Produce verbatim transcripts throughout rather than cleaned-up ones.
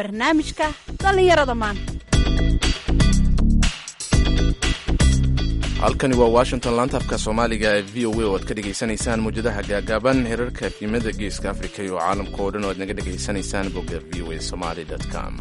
barnaamijka dhallinyarada maanta. halkani waa washington laanta afka soomaaliga ee v o a oo aad ka dhegaysanaysaan mawjadaha gaagaaban herarka efimada geeska afrika iyo caalamka oo dhan oo aad naga dhegaysanaysaan bogga v o a somaly com.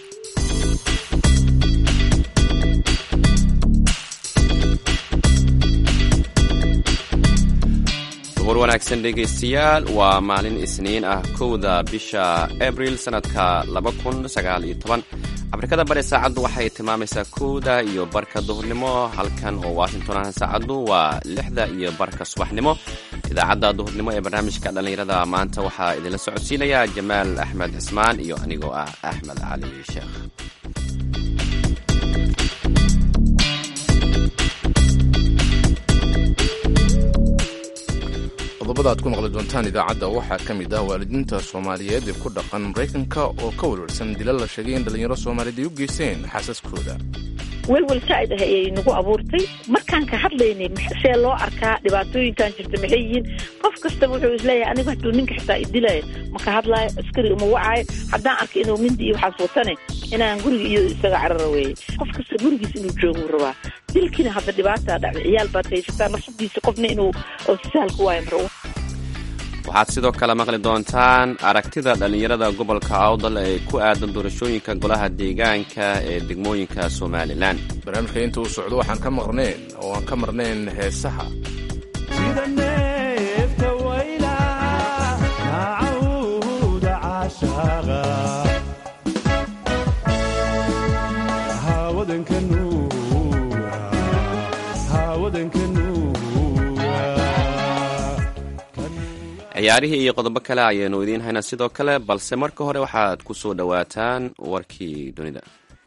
war wanaagsan dhegaystayaal, waa maalin isniin ah kowda bisha abril sanadka laba kun sagaal iyo toban. afrikada bari saacaddu waxay tilmaamaysaa kowda iyo barka duhurnimo, halkan oo washington ah saacaddu waa lixda iyo barka subaxnimo. idaacadda duhurnimo ee barnaamijka dhallinyarada maanta waxaa idinla socodsiinaya jamaal axmed cismaan iyo anigoo ah axmed cali sheekh. qodobada aad ku maqli doontaan idaacadda waxaa ka mid ah waalidiinta soomaaliyeed ee ku dhaqan maraykanka oo ka welwelsan dilal la sheegay in dhallinyaro soomaaliyeed ay u geysteen xaasaskooda. welwel saa'id ah ayay nagu abuurtay markaan ka hadlaynay see loo arkaa dhibaatooyinkan jirta maxay yihiin. qof kastaba wuxuu isleeyahay anigu hadduu ninka xitaa idilaayo maka hadlaayo, askari uma wacaayo, haddaan arkay inuu mindi iyo waxaas watane inaan guriga iyo isaga carara weeye. qof kasta gurigiis inuu jooguu rabaa. dilkiina hadda dhibaataa dhacday, ciyaal baad haysataa, nafsadiisa qofna inuu saalku waayo maro. waxaad sidoo kale maqli doontaan aragtida dhallinyarada gobolka awdal ee ku aadan doorashooyinka golaha deegaanka ee degmooyinka somalilan. barnaamijka inta uu socdo waxaan ka maqnayn oo aan ka marnayn heesaha ciyaarihii iyo qodobo kale ayaanu idiin haynaa sidoo kale, balse marka hore waxaad ku soo dhowaataan warkii dunida.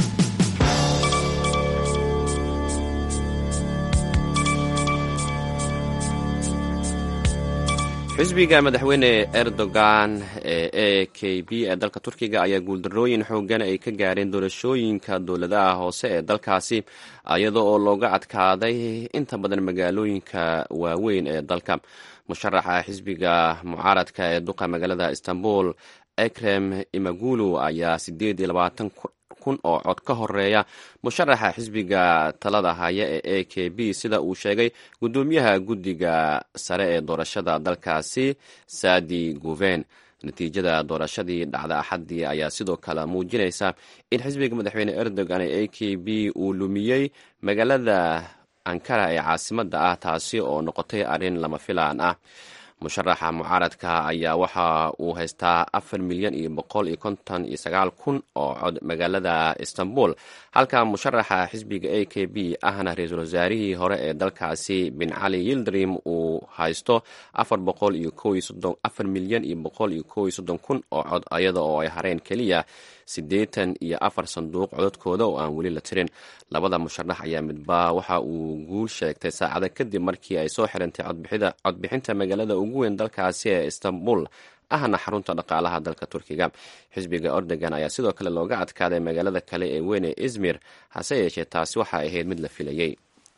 xisbiga madaxweyne erdogan ee a k b ee dalka turkiga ayaa guuldarrooyin xoogan ay ka gaareen doorashooyinka dowladaha hoose ee dalkaasi, iyada oo looga adkaaday inta badan magaalooyinka waaweyn ee dalka. musharaxa xisbiga mucaaradka ee duqa magaalada istanbul ekrem imagulu ayaa sideed iyo labaatan kun oo cod ka horeeya musharaxa xisbiga talada haya ee a k b, sida uu sheegay gudoomiyaha guddiga sare ee doorashada dalkaasi sadi guven. natiijada doorashadii dhacda axaddii ayaa sidoo kale muujinaysa in xisbiga madaxweyne erdogan ee a k b uu lumiyey magaalada ankara ee caasimada ah, taasi oo noqotay arrin lama filaan ah. musharaxa mucaaradka ayaa waxa uu haystaa afar milyan iyo boqol iyo konton iyo sagaal kun oo cod magaalada istanbul, halka musharaxa xisbiga a k b ahna ra-iisul wasaarihii hore ee dalkaasi bin cali yildirim uu haysto afar boqol iyo ko iyo soddon afar milyan iyo boqol iyo ko iyo soddon kun oo cod, iyada oo ay hareen keliya siddeetan iyo afar sanduuq codadkooda oo aan weli la tirin. labada musharax ayaa midba waxa uu guul sheegtay saacada kadib markii ay soo xirantay codbixinta magaalada ugu weyn dalkaasi ee istanbul, ahna xarunta dhaqaalaha dalka turkiga. xisbiga erdogan ayaa sidoo kale looga adkaaday magaalada kale ee weyn ee izmir, hase yeeshee taasi waxay ahayd mid la filayey.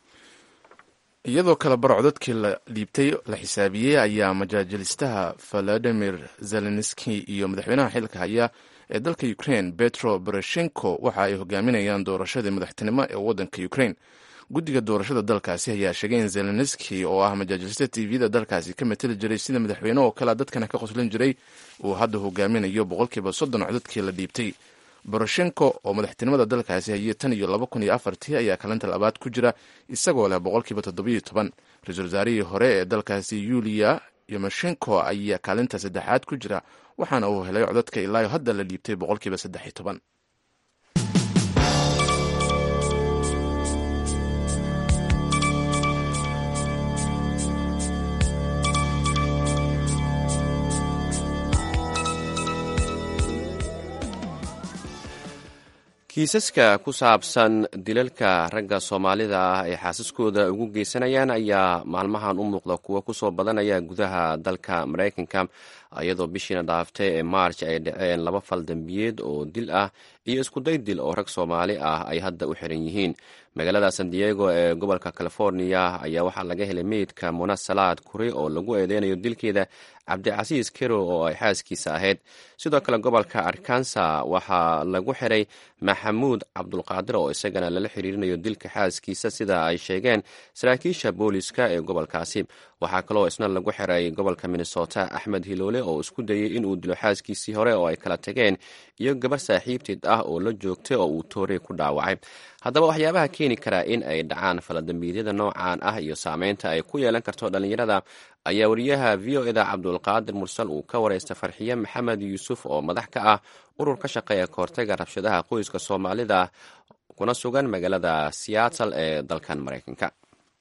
iyadoo kale bar codadkii la dhiibtay la xisaabiyey ayaa majaajilistaha valadimir zelenski iyo madaxweynaha xilka haya ee dalka ukraine petro poroshenko waxa ay hogaaminayaan doorashadii madaxtinimo ee waddanka ukraine. guddiga doorashada dalkaasi ayaa sheegay in zelenski oo ah majaajilista t v-da dalkaasi ka mateli jiray sida madaxweyne oo kale dadkana ka qoslin jiray, uu hadda hogaaminayo boqolkiiba soddon codadkii la dhiibtay. poroshenko oo madaxtinimada dalkaasi hayay tan iyo laba kun iyo afartii ayaa kalinta labaad ku jira isagoo leh boqolkiiba toddobiyo toban. ra-iisul wasaarihii hore ee dalkaasi yulia yomoshenko ayaa kaalinta saddexaad ku jira, waxaana uu helay codadka ilaayo hadda la dhiibtay boqolkiiba saddex iyo toban. kiisaska ku saabsan dilalka ragga soomaalida ah ee xaasaskooda ugu geysanayaan ayaa maalmahan u muuqda kuwa kusoo badanaya gudaha dalka maraykanka, iyadoo bishiina dhaaftay ee march ay dhaceen laba fal dembiyeed oo dil ah iyo iskuday dil oo rag soomaali ah ay hadda u xiran yihiin. magaalada san diego ee gobolka california ayaa waxaa laga helay meydka muna salaad kuri oo lagu eedeynayo dilkeeda cabdicasiis kero oo ay xaaskiisa ahayd. sidoo kale gobolka arkansas waxaa lagu xiray maxamuud cabdulqaadir oo isagana lala xiriirinayo dilka xaaskiisa sida ay sheegeen saraakiisha booliska ee gobolkaasi. waxaa kaloo isna lagu xiray gobolka minnesota axmed hiloole oo isku dayay inuu dilo xaaskiisii hore oo ay kala tageen iyo gabar saaxiibteed ah oo la joogtay oo uu toorey ku dhaawacay. haddaba waxyaabaha keeni karaa in ay dhacaan faladambiidyada noocan ah iyo saameynta ay ku yeelan karto dhallinyarada ayaa wariyaha v o eda cabdulqaadir mursal uu ka wareysta farxiye maxamed yuusuf oo madax ka ah urur ka shaqeeya kahortaga rabshadaha qoyska soomaalida kuna sugan magaalada seattle ee dalkan maraykanka.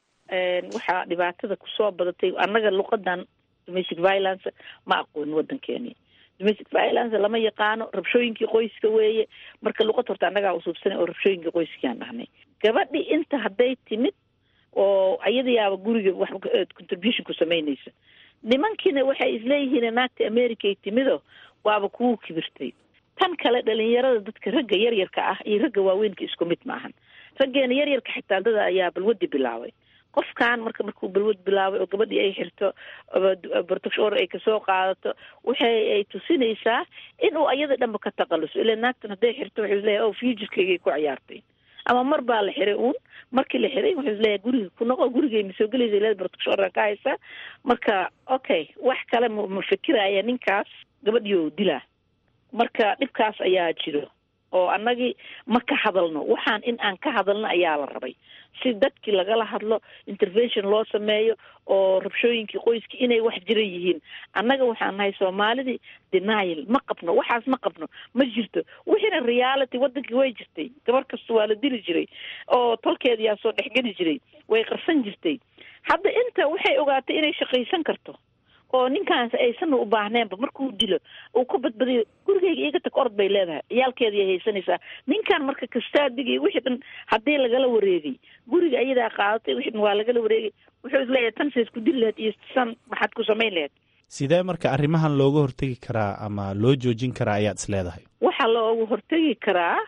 waxaa dhibaatada kusoo badatay annaga luqadan domestic violence ma aqoonin wadankeeni. domestic violence lama yaqaano, rabshooyinkii qoyska weeye. marka luqad horta annagaa usuubsanay oo rabshooyinkii qoyskiaan dhahnay. gabadhi inta hadday timid oo ayadayaaba guriga wax contribution ku samaynaysa, nimankiina waxay isleeyihiin naagta americay timido waaba kugu kibirtay. tan kale dhalinyarada dadka ragga yaryarka ah iyo ragga waaweynka isku mid maahan. raggeena yaryarka xitaa dada ayaa balwadi bilaabay. qofkan marka markuu balwad bilaabay oo gabadhii ay xirto bartashor ay kasoo qaadato waxay ay tusinaysaa inuu ayada dhanba ka taqaluso. ilaa naagtan hadday xirto waxay isleeyahay o futurekeygay ku ciyaartay ama mar baa la xiray uun markii la xiray waxay isleeyahay guriga ku noqo gurigay ma soo gelaysa ilaa bartashor ka haysa. marka okay wax kale ma fikiraya ninkaas gabadhii oo dilaa. marka dhibkaas ayaa jiro oo annagii ma ka hadalno. waxaan in aan ka hadalno ayaa la rabay si dadkii lagala hadlo, intervention loo sameeyo oo rabshooyinkii qoyskii inay wax jira yihiin. annaga waxaan nahay soomaalidii denial ma qabno, waxaas ma qabno, ma jirto. wixiina reality wadankii way jirtay. gabar kasta waa la dili jiray oo tolkeeda yaa soo dhexgeli jiray, way qarsan jirtay. hadda inta waxay ogaatay inay shaqaysan karto oo ninkaas aysan u baahneenba markuu dilo uu ku badbadiyo gurigeyga iga tag orod bay leedahay, ciyaalkeedii ay haysanaysaa. ninkan marka kastaadigi wixii dhan haddii lagala wareegay guriga ayadaa qaadatay wixii dhan waa lagala wareegay wuxuu isleeyahay tan sa isku dili lahayd iyo san maxaad ku samayn lahayd. sidee marka arrimahan looga hortegi karaa ama loo joojin karaa ayaad is leedahay? waxaa looga hortegi karaa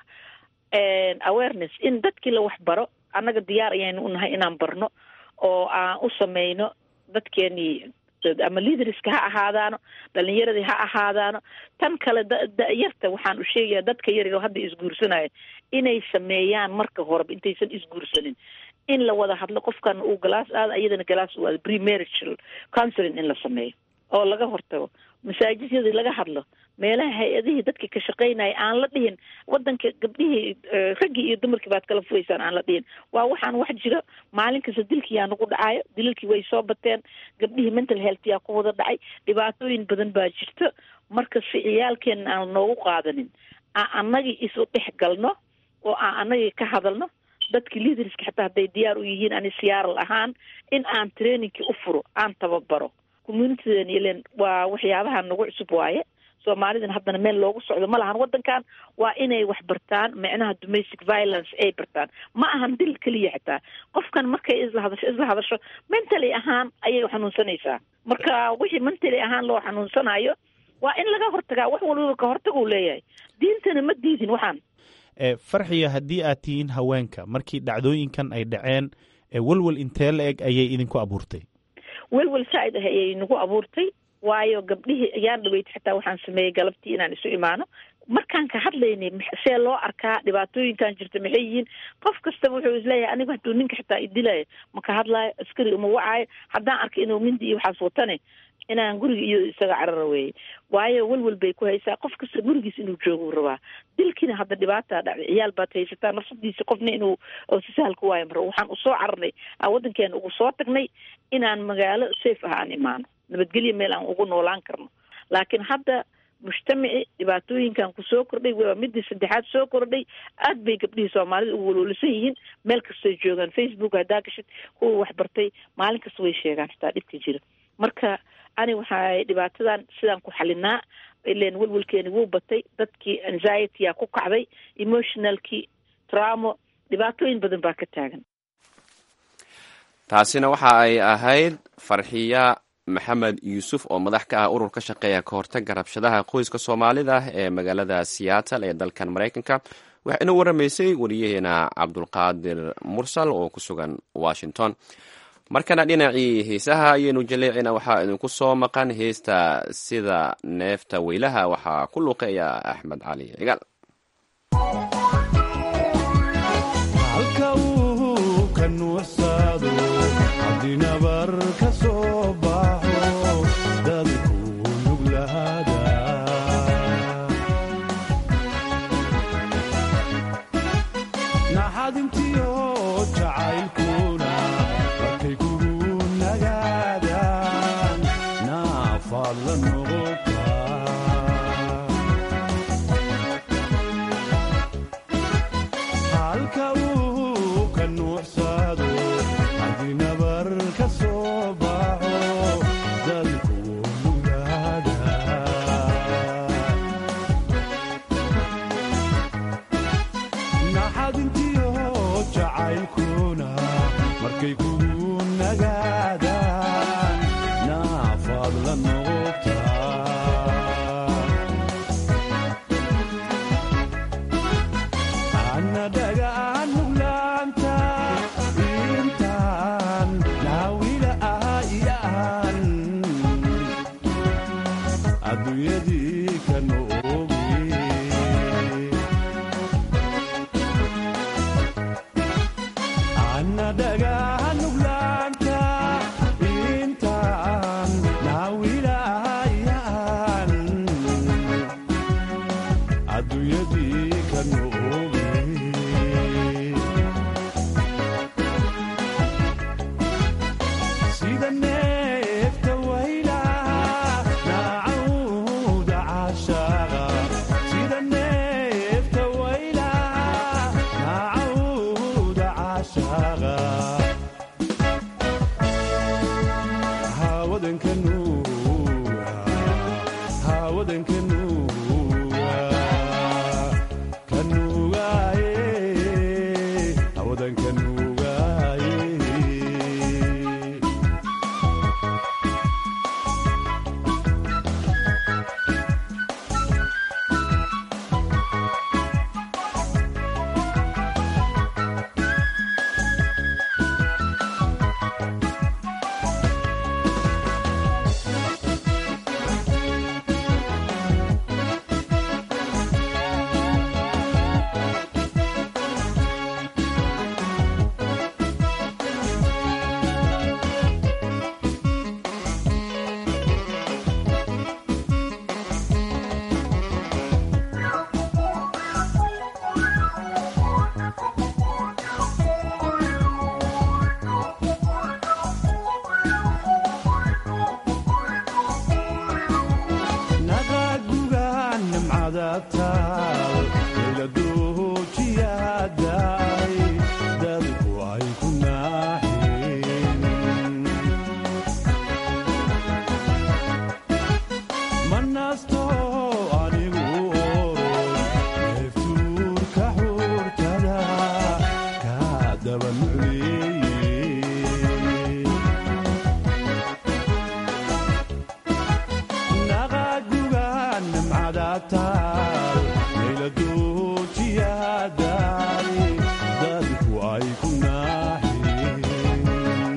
awareness, in dadkii la wax baro. annaga diyaar ayaynu unahay inaan barno oo aan u samayno dadkeenii ama liaderska ha ahaadaano, dhalinyaradii ha ahaadaano. tan kale dayarta waxaan u sheegayaa dadka yaryar oo hadda isguursanaya inay sameeyaan marka horeba intaysan isguursanin in la wada hadlo. qofkan uu galaas aada iyadana galaas u aado premarital counseling in la sameeyo oo laga hortago. masaajidyadii laga hadlo, meelaha hay-adihii dadka ka shaqaynaya aan la dhihin wadanka gabdhihii raggii iyo dumarkii baad kala fugaysaan aan la dhihin. waa waxaan wax jiro. maalin kasta dilkii yaa nagu dhacayo, dilalkii way soo bateen, gabdhihii mental health yaa ku wada dhacay, dhibaatooyin badan baa jirto. marka si ciyaalkeena aan noogu qaadanin aan annagii isu dhex galno oo aan annagii ka hadalno. dadkii liaderska xataa hadday diyaar u yihiin ani siyaaral ahaan in aan trainingkii u furo, aan tababaro communitydeen. ilen waa waxyaabaha nagu cusub waaye. soomaalidana haddana meel loogu socdo ma lahan. wadankan waa inay wax bartaan, micnaha domestic violence ay bartaan. ma ahan dil keliya xitaa qofkan markay isla hadasho isla hadasho mentally ahaan ayay xanuunsanaysaa. marka wixii mentally ahaan loo xanuunsanayo waa in laga hortagaa. wax waliba ka hortaguu leeyahay. diintana ma diidin waxaan. farxiya, haddii aad tihiin haweenka, markii dhacdooyinkan ay dhaceen welwel intee la eg ayay idinku abuurtay? welwel saaid ah ayay nagu abuurtay. waayo gabdhihii ayaan dhaweytay xataa waxaan sameeyey galabtii inaan isu imaano. markaan ka hadlaynay see loo arkaa dhibaatooyinkan jirta maxay yihiin. qof kastaba wuxuu isleeyahay anigu hadduu ninka xitaa idilaayo ma ka hadlaayo, askari uma wacaayo. haddaan arkay inuu mindi iyo waxaas watane inaan guriga iyo isaga carara weeye. waayo welwel bay ku haysaa. qof kasta gurigiis inuu joogu rabaa. dilkiina hadda dhibaataa dhacday, ciyaal baad haysataa, nafsadiisa qofna inuu si sahal ku waayo maro. waxaan usoo cararnay aan wadankeena ugu soo tagnay inaan magaalo safe ah aan imaano, nabadgelyo meel aan ugu noolaan karno. laakiin hadda mujtamaci dhibaatooyinkan ku soo kordhay waa midii saddexaad soo kordhay. aad bay gabdhihii soomaalida ugu walwalisan yihiin. meel kastay joogaan, facebook haddaa gashid kuwa wax bartay maalin kasta way sheegaan xitaa dhibka jira. marka ani waxaa dhibaatadan sidaan ku xalinaa. ilen welwelkeeni wuu batay, dadkii anxiety-a ku kacday, emotionalkii trauma, dhibaatooyin badan baa ka taagan. taasina waxa ay ahayd farxiya maxamed yuusuf oo madax ka ah urur ka shaqeeya ka hortagga rabshadaha qoyska soomaalida ee magaalada seattle ee dalkan maraykanka waxaa inoo waramaysay wariyaheena cabdulqaadir mursal oo ku sugan washington. markana dhinacii heesaha ayaynu jaleecina waxaa idinku soo maqan heesta sida neefta weylaha waxaa ku luuqeeya axmed cali cigaal. halka uu ka nuursado haddii nabar ka soo baxo dadku nuglaada naxadintiyo jacaylkuna markay kugu nagaadaan naafaad la noqotaa halka uu ka nuucsado haddii nabar ka soo baxo dadku nuglaada naxadintiyo jacaylkuna markay kugu nagaadaan naafaad la noqotaa anadagaan nuglaanta intaan naawila ahayaan adduunyadii ka noogi anadagaan nuglaanta intaan naawila ahayaan adduunyadii ka noogi sida neefta waylaha naacawda caashaaqa sida neefta waylaha naacawda caashaaqa hawadanka nuuga hawadanka nuuga ka nuugaaye hawadanka nuugaaye naqagugaan nimcada taal layladoojiyaadaay dadku ay ku naaxeen ma nasto anigu orod neeftuurka xuurtada kaa daba nucleeye naqagugaan nimcada taal layladoojiyaadaay dadku ay ku naaxeen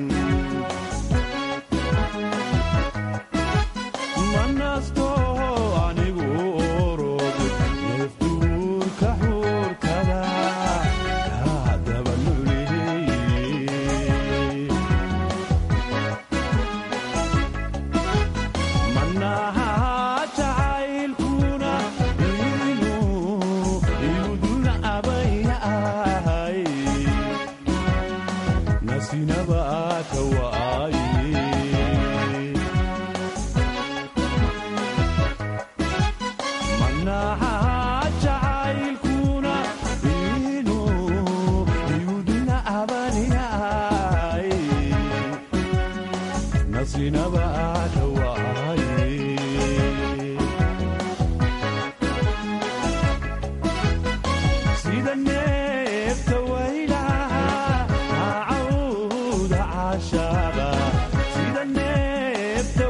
ma nasto anigu orod neeftuurka xuurtada kaa daba nucleeye manaha jacaylkuna inuu iguduna abayahay nasinaba ka waaye manaha jacaylkuna inuu iguduna abaniyahay nasinaba ka waaye sida neefta waylaha naacawda caashaaqa sida neefta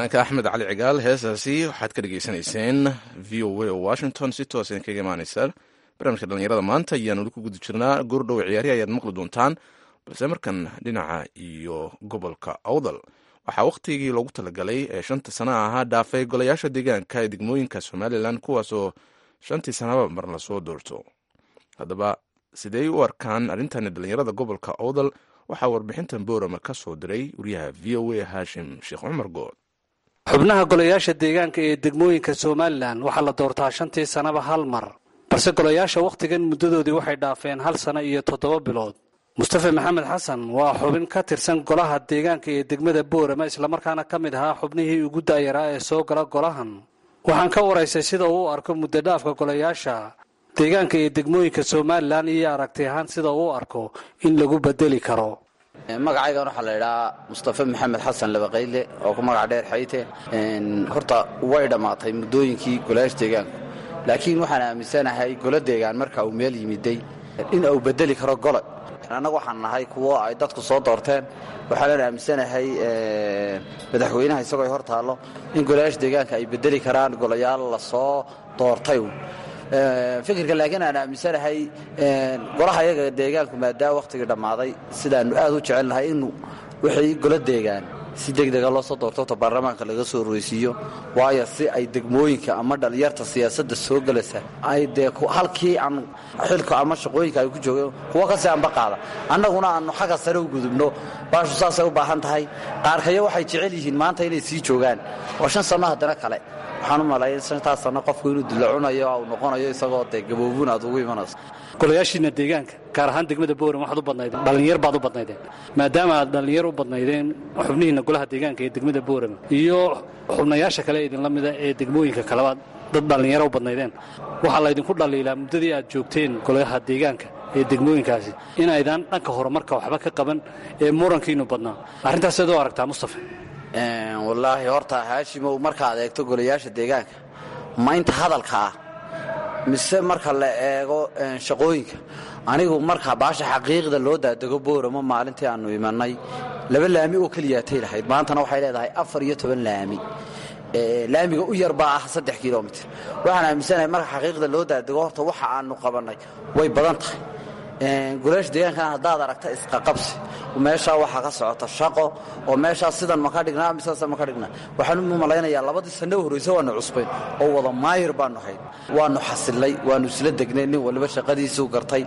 fanaanka axmed cali cigaal heesaasi waxaad ka dhegaysanayseen v o a oo washington si toosan kaga imaaneysa barnaamijka dhallinyarada maanta ayaan weli ku guda jirnaa goordhow ciyaari ayaad maqli doontaan balse markan dhinaca iyo gobolka awdal waxaa wakhtigii loogu talagalay ee shanta sana ahaa dhaafay golayaasha deegaanka ee degmooyinka somalilan kuwaasoo shantii sanaba mar lasoo doorto haddaba sidey u arkaan arrintan dhallinyarada gobolka awdal waxaa warbixintan boorama ka soo diray wariyaha v o a haashim sheekh cumar good xubnaha golayaasha deegaanka ee degmooyinka somalilan waxaa la doortaa shantii sanaba hal mar balse golayaasha wakhtigan muddadoodii waxay dhaafeen hal sano iyo toddoba bilood mustafa maxamed xasan waa xubin ka tirsan golaha deegaanka ee degmada boorama islamarkaana ka mid ahaa xubnihii ugu da'yaraa ee soo gala golahan waxaan ka waraysay sida uu arko muddo dhaafka golayaasha deegaanka ee degmooyinka somalilan iyo aragti ahaan sida uu arko in lagu bedeli karo. magacaygan waxaa la idhahaa mustafa maxamed xasan labaqayle oo ku magac dheer xayte horta way dhammaatay muddooyinkii golayaasha deegaanku laakiin waxaan aaminsanahay golo deegaan marka uu meel yimiday in uu bedeli karo gole annagu waxaan nahay kuwo ay dadku soo doorteen waxaan aaminsanahay madaxweynaha isagoo ay hor taallo in golayaasha deegaanka ay bedeli karaan golayaal la soo doortay fikirka laakiin aan aaminsanahay golaha iyaga deegaanku maadaama wakhtigii dhammaaday sidaannu aad u jecelnahay in wixii golo deegaan si degdega loo soo doorto ta baarlamaanka laga soo roreysiiyo waayo si ay degmooyinka ama dhalinyarta siyaasadda soo gelaysa ay dee halkii aan xilka ama shaqooyinka ay ku joogeen kuwo kasii anba qaada annaguna aannu xagga sare u gudubno baashu saasay u baahan tahay qaarkayo waxay jecel yihiin maanta inay sii joogaan oo shan sanno haddana kale waxaan u malayn shantaas sanno qofku inuu dilacunayo uu noqonayo isagoo dee gaboobun aad ugu imanayso golayaashiina deegaanka gaar ahaan degmada booram waxaad u badnaydeen dhallinyar baad u badnaydeen maadaama aad dhallinyar u badnaydeen xubnihiinna golaha deegaanka ee degmada booram iyo xubnayaasha kale idinla mida ee degmooyinka kalebaad dad dhallinyaro u badnaydeen waxaa laydinku dhaliilaa muddadii aad joogteen golaha deegaanka ee degmooyinkaasi inaydaan dhanka horumarka waxba ka qaban ee murankiinu badnaa arrintaas seed u aragtaa mustafa wallaahi horta haashimow markaad eegto golayaasha deegaanka ma inta hadalka ah mise marka la eego shaqooyinka anigu marka baasha xaqiiqda loo daadego booramo maalintii aannu imanay laba laami oo keliyaatay lahayd maantana waxay leedahay afar iyo toban laami laamiga u yar baa ah saddex kilomitir waxaan aaminsanahay marka xaqiiqda loo daadego horta waxa aannu qabannay way badan tahay golayaasha deegaankana haddaad aragta isqaqabsi meeshaa waxaa ka socota shaqo oo meeshaa sidan maka dhignaa misasa maka dhignaa waxaan u malaynayaa labadii sanno horraysa waannu cusbayn oo wada maayir baannu hayn waannu xasillay waannu isla degnay nin waliba shaqadiisuu gartay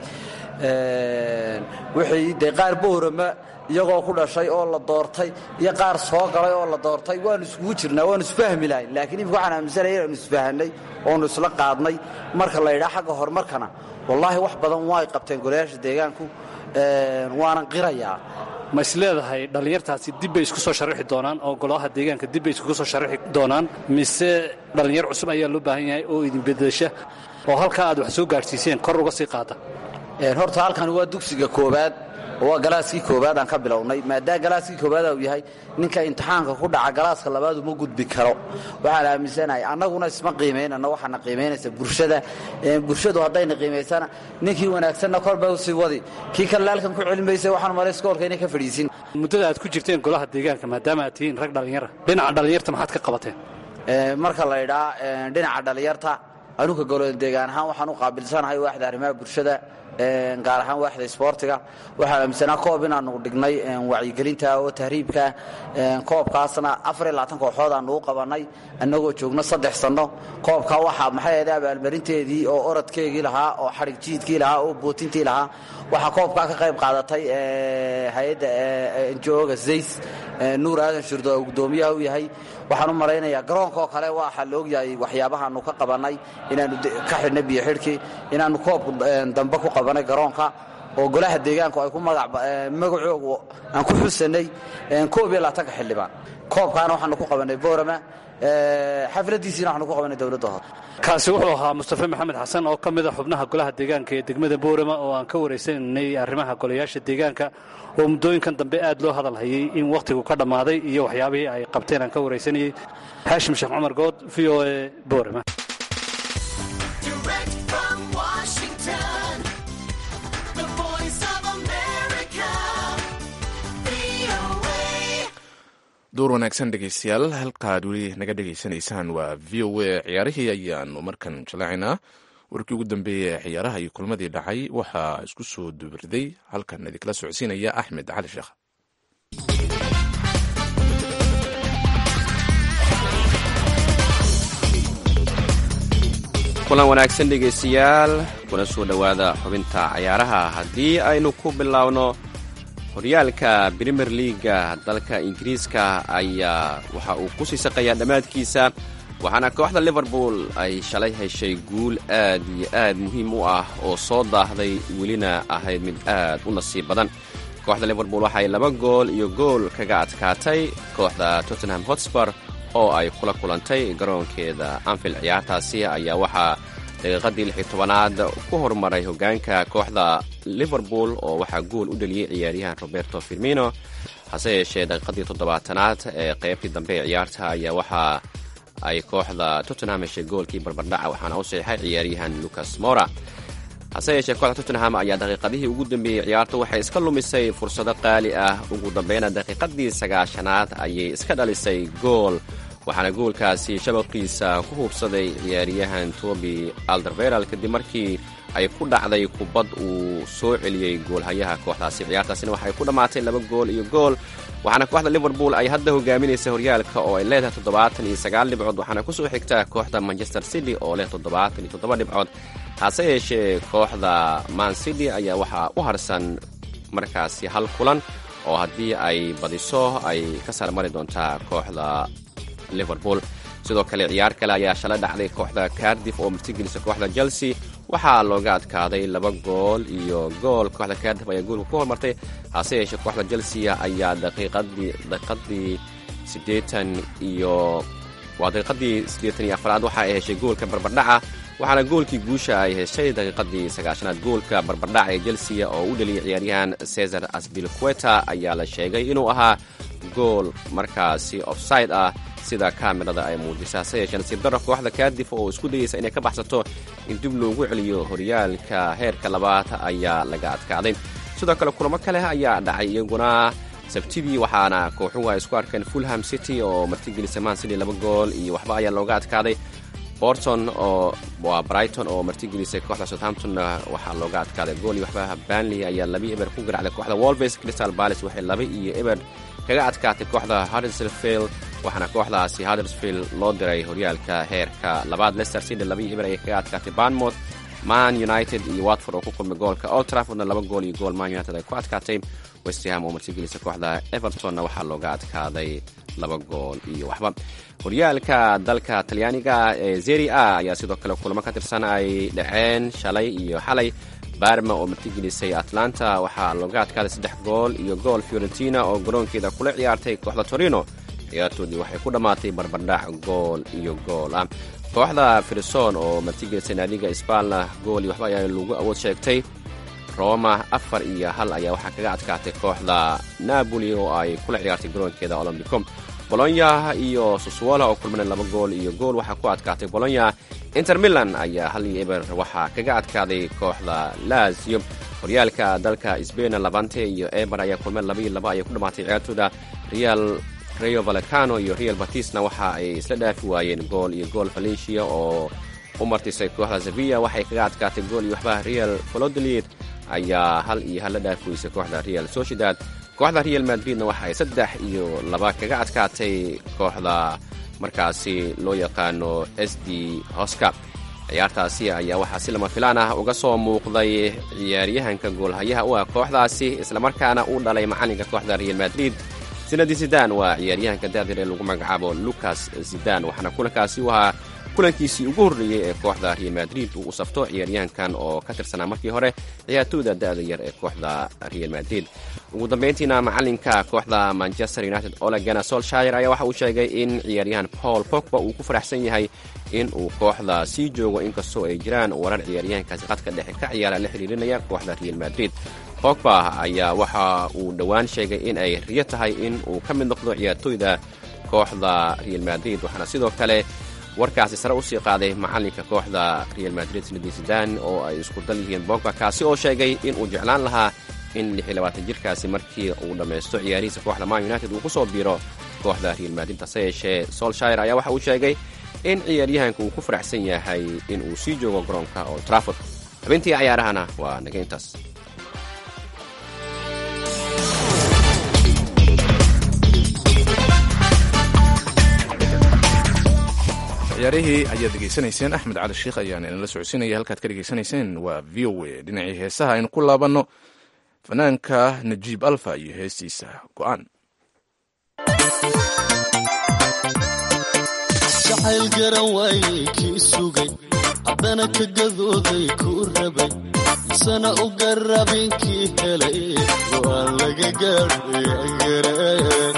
wixii dee qaar boorama iyagoo ku dhashay oo la doortay iyo qaar soo galay oo la doortay waannu iskugu jirnaa waannu isfahmi lahayn laakiin imika waxaan aaminsanaya inaannu isfahanay oonu isla qaadnay marka la yidhaha xagga horumarkana wallaahi wax badan way qabteen golayaasha deegaanku waanan qirayaa ma is leedahay dhallinyartaasi dib bay isku soo sharaxi doonaan oo golaha deegaanka dib bay iskugu soo sharaxi doonaan mise dhallinyar cusub ayaa loo baahan yahay oo idin bedesha oo halkaa aad wax soo gaadhsiiseen kor uga sii qaada horta halkan waa dugsiga koowaad waa galaaskii koowaad aan ka bilownay maadaama galaaskii koowaad uu yahay ninka imtixaanka ku dhaca galaaska labaad uma gudbi karo waxaan aaminsanahay annaguna isma qiimaynana waxaana qiimaynaysa bulshada bulshadu haddayna qiimaysana ninkii wanaagsanna korba usii wadi kii kale halkan ku celimaysay waxaan malay iskoolka inay ka fadhiisin muddada aad ku jirteen golaha deegaanka maadaama aad tihiin rag dhallinyara dhinaca dhallinyarta maxaad ka qabateen marka la idhaa dhinaca dhallinyarta anuga golo deegaan ahaan waxaan u qaabilsanahay waaxda arrimaha bulshada gaar ahaan waaxda isboortiga waxaan aaminsanaa koob inaannu dhignay wacyigelinta oo tahriibka koobkaasna afar iyo labaatan kooxood aannu u qabannay annagoo joogno saddex sanno koobka waxaa maxay ahayd abaalmarinteedii oo orodkeegii lahaa oo xadhig jiidkii lahaa oo bootintii lahaa waxaa koobkaa ka qayb qaadatay hay-adda njooga zays nuur aadan shurdo oo guddoomiyaha u yahay waxaan u malaynayaa garoonkaoo kale waxaa la ogyahay waxyaabahaannu ka qabannay inaannu ka xidhnay biyo xidhkii inaannu koob dambe ku qabanay garoonka oo golaha deegaanku ay ku magacoogu aan ku xusanay koob iyo labaatanka xildhibaan koobkaana waxaanu ku qabanay boorama xafladiisiina waxaanu ku qabanay dowladda hore kaasi wuxuu ahaa mustafa maxamed xasan oo ka mida xubnaha golaha deegaanka ee degmada boorama oo aan ka waraysananay arrimaha golayaasha deegaanka oo muddooyinkan dambe aad loo hadal hayay in wakhtigu ka dhammaaday iyo waxyaabihii ay qabteen aan ka waraysanayey haashim sheekh cumar good v o a boorama door wanaagsan dhegeystayaal, halkaad weli naga dhegeysanaysaan waa v o a. ciyaarihii ayaanu markan jaleecaynaa. warkii ugu dambeeyey ee ciyaaraha iyo kulmadii dhacay waxaa isku soo dubirday halkan idinkala socodsiinaya axmed cali sheekh. kulan wanaagsan dhegeystayaal, kuna soo dhowaada xubinta ciyaaraha. haddii aynu ku bilaawno horyaalka Premier Leaga dalka Ingiriiska ayaa waxa uu ku sii saqayaa dhammaadkiisa, waxaana kooxda Liverpool ay shalay heshay guul aad iyo aad muhiim u ah oo soo daahday, welina ahayd mid aad u nasiib badan. kooxda Liverpool waxay laba gool iyo gool kaga adkaatay kooxda Tottenham Hotspur oo ay kula kulantay garoonkeeda Anfield. ciyaartaasi ayaa waxaa daqiiqadii lix iyo tobanaad ku horumaray hoggaanka kooxda Liverpool oo waxaa gool u dhaliyey ciyaaryahan Roberto Firmino. hase yeeshee daqiiqadii toddobaatanaad ee qaybtii dambe ee ciyaarta ayaa waxaa ay kooxda Tottenham heshay goolkii barbardhaca, waxaana u saxiixay ciyaaryahan Lucas Moura. hase yeeshee kooxda Tottenham ayaa daqiiqadihii ugu dambeeyey ciyaarta waxay iska lumisay fursado qaali ah. ugu dambeyna daqiiqadii sagaashanaad ayay iska dhalisay gool, waxaana goolkaasi shabaqiisa ku hubsaday ciyaaryahan Toby Alderweireld kadib markii ay ku dhacday kubad uu soo celiyey goolhayaha kooxdaasi. ciyaartaasina waxay ku dhammaatay laba gool iyo gool, waxaana kooxda Liverpool ay hadda hogaaminaysa horyaalka oo ay leedahay toddobaatan iyo sagaal dhibcood, waxaana kusoo xigta kooxda Manchester City oo leh toddobaatan iyo toddoba dhibcood. hase yeeshee kooxda Man City ayaa waxaa u harsan markaasi hal kulan oo haddii ay badiso ay ka saarmari doontaa kooxda Liverpool. sidoo kale ciyaar kale ayaa shalay dhacday, kooxda Cardiff oo martigelisa kooxda Chelsea waxaa looga adkaaday laba gool iyo gool. kooxda Cardiff ayaa goolka ku hormartay, hase yeeshee kooxda Chelsea ayaa daqiiqadii daqiiqadii siddeetan iyo waa daqiiqadii siddeetan iyo afraad waxa ay heshay goolka barbardhaca, waxaana goolkii guusha ay heshay daqiiqadii sagaashanaad. goolka barbardhaca ee Chelsea oo u dhaliyay ciyaaryahan Cesar Azpilicueta ayaa la sheegay inuu ahaa gool markaasi offside ah sida kaamirada ay muujisay. hase yeeshee nasiib darro kooxda Cardiff oo isku dayeysa inay ka baxsato in dib loogu celiyo horyaalka heerka labaad ayaa laga adkaaday. sidoo kale kulamo kale ayaa dhacay iyaguna sabtidii, waxaana kooxuhu ay isku arkeen Fulham City oo martigelisa Man City laba gool iyo waxba ayaa looga adkaaday. Borton oo waa Brighton oo martigelisay kooxda Southampton waxaa looga adkaaday gool iyo waxba. Burnley ayaa laba eber ku garacday kooxda Wolves. Crystal Palace waxay laba iyo eber kaga adkaatay kooxda Huddersfield, waxaana kooxdaasi Huddersfield loo diray horyaalka heerka labaad. Leicester City laba iyo eber ayay kaga adkaatay Bournemouth. Man United iyo Watford oo ku kulmay goolka Old Traffordna laba gool iyo gool Man United ay ku adkaatay. West Ham oo martigelisa kooxda Evertonna waxaa looga adkaaday laba gool iyo waxba. horyaalka dalka Talyaaniga ee Serie A ayaa sidoo kale kulamo ka tirsan ay dhaceen shalay iyo xalay. Parma oo martigelisay Atlanta waxaa looga adkaaday saddex gool iyo gool. Fiorentina oo garoonkeeda kula ciyaartay kooxda Torino ciyaartoodii waxay ku dhammaatay barbardhac gool iyo gool ah. kooxda Frisson oo martigelisay naadiga Spalna gool iyo waxba ayaa lagu awood sheegtay. Roma afar iyo hal ayaa waxaa kaga adkaatay kooxda Napoli oo ay kula ciyaartay garoonkeeda Olympico. Bologna iyo Sassuolo oo kulmana laba gool iyo gool waxaa ku adkaatay Bologna. Inter Milan ayaa hal iyo eber waxaa kaga adkaaday kooxda Lazio. horyaalka dalka Spain Levante iyo Eibar ayaa kulmeen laba iyo laba ayay ku dhammaatay ciyaartooda. Real Rayo Vallecano iyo Real Batisna waxa ay isla dhaafi waayeen gool iyo gool. Valencia oo u martisay kooxda Sevilla waxay kaga adkaatay gool iyo waxba. Real Valladolid ayaa hal iyo hal la dhaafiweysay kooxda Real Sociedad. kooxda Real Madridna waxa ay saddex iyo laba kaga adkaatay kooxda markaasi loo yaqaano S D Huska. ciyaartaasi ayaa waxaa si lama filaan ah uga soo muuqday ciyaaryahanka goolhayaha u ah kooxdaasi islamarkaana uu dhalay macalinka kooxda Real Madrid Zinedine Zidane. waa ciyaaryahanka da'da ee lagu magacaabo Lucas Zidane, waxaana kulankaasi u ahaa kulankiisii ugu horreeyey ee kooxda Real Madrid uu u safto ciyaaryahankan oo ka tirsanaa markii hore ciyaartooyda da'da yar ee kooxda Real Madrid. ugu dambeyntiina macalinka kooxda Manchester United Ole Gunnar Solskjaer ayaa waxa uu sheegay in ciyaaryahan Paul Pogba uu ku faraxsan yahay in uu kooxda sii joogo, inkastoo ay jiraan warar ciyaaryahankaasi qadka dhexe ka ciyaara la xiriirinaya kooxda Real Madrid. Pogba ayaa waxa uu dhowaan sheegay in ay riyo tahay in uu ka mid noqdo ciyaartooyda kooxda Real Madrid, waxaana sidoo kale warkaasi sare u sii qaaday macalinka kooxda Real Madrid Zinedine Zidane oo ay isku dal yihiin Pogba, kaasi oo sheegay in uu jeclaan lahaa in lix iyo labaatan jirkaasi markii uu dhammaysto ciyaarihiisa kooxda Man United uu ku soo biiro kooxda Real Madrid. Hase yeeshee Solskjaer ayaa waxa uu sheegay in ciyaaryahanku uu ku faraxsan yahay in uu sii joogo garoonka Old Trafford. habeentii ciyaarahana waa naga intaas. ciyaarihii ayaad dhegaysanayseen. axmed cali sheikh ayaan inala socodsiinaya. halkaad ka dhegaysanayseen waa v o a. dhinacii heesaha aynu ku laabanno fanaanka najiib alfa iyo heestiisa go'aan. jacayl garan waayey kii sugay haddana ka gadooday kuu rabay misana u garabin kii helay go'aan laga gaadhay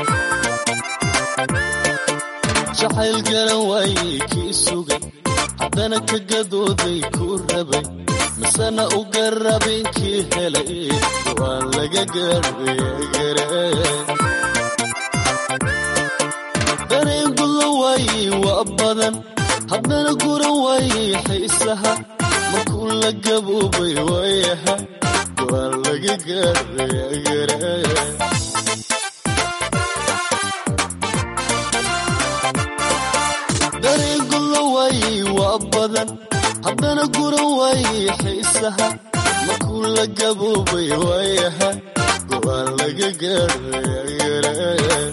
jacayl garan waayey kii sugay haddana ka gadooday kuu rabay misana u garabin kii helay go'aan laga gaadhay dareen gudan waayey waa badan haddana guran waayey xiisaha markuu la gaboobay waayaha go'aan laga gaadhay dareen gudan waayey waa badan haddana guran waayey xiisaha markuu la gaboobay waayaha go'aan laga gaadhay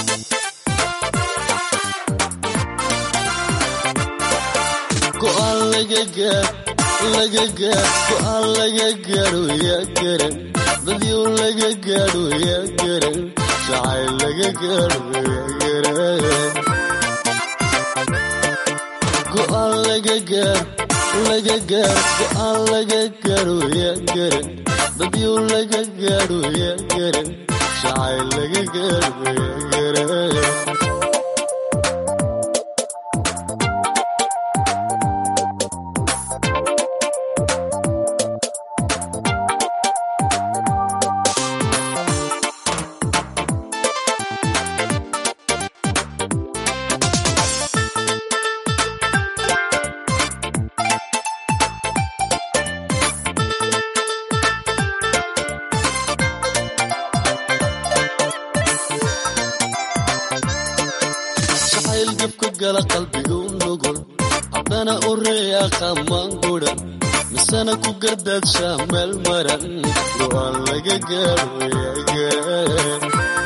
go'aan laga gaar laga gaar go'aan laga gaaro yaa garan dadyow laga gaaro yaa garan jacayl laga gaaro yaa garan go'aan laga gaar laga gaar go'aan laga gaaro yaa garan dadyow laga gaaro yaa garan jacayl laga gaaro yaa garan qalbigu nugul haddana u reeya qamaan gudan misana ku gardaadsha meel maran go'aan laga gaaro yaa garan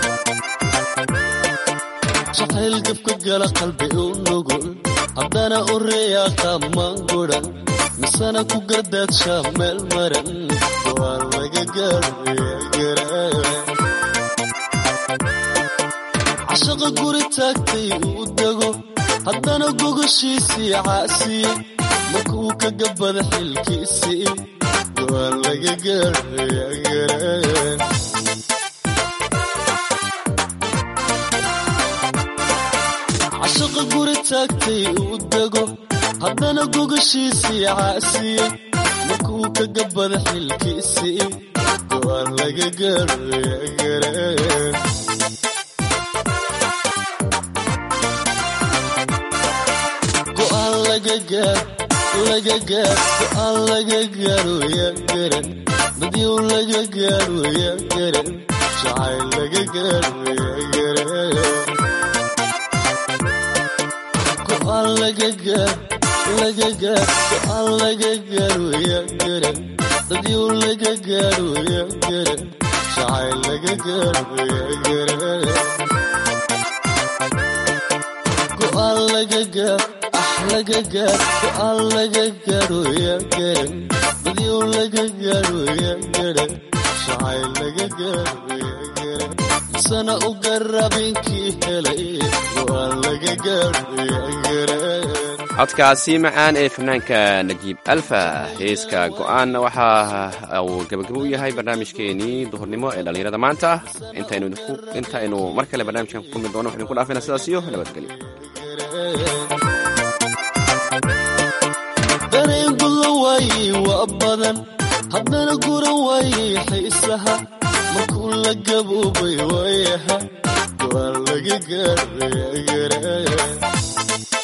jacayl gabka gala qalbigu nugul haddana u reeya qamaan gudan misana ku gardaadsha meel maran go'aan laga gaaro yaa garan cashaqa guri taagtay uu dego haddana gogoshiisii caasiyey markuu ka gabada xilkiisii go'aan laga gaadho yaa garan cashaqa guri taagtay uu dego haddana gogoshiisii caasiyey markuu ka gabada xilkiisii go'aan laga gaadho yaa garan laga gaar laga gaar go'aan laga gaaro yaa garan dadyow laga gaaro yaa garan jacayl laga gaaro yaa garan go'aan laga gaar laga gaar go'aan laga gaaro yaa garan dadyow laga gaaro yaa garan jacayl laga gaaro yaa garan go'aan laga gaar laga gaar go'aan laga gaaro yaa garan dadyow laga gaaro yaa garan jacayl laga gaaro yaa garan misana u garabin kii helay go'aan laga gaaro yaa garan codkaasi macaan ee fanaanka najiib alfa heeska go'aanna waxa uu gabagabo u yahay barnaamijkeenii duhurnimo ee dhallinyarada maanta. intaynu mar kale barnaamijkan ku kulmi doono waxaynu ku dhaafayna sidaas iyo nabadgelyo. dareen gudan waayey waa badan haddana guran waayey xiisaha markuu la gaboobay waayaha go'aan laga gaaro yaa garan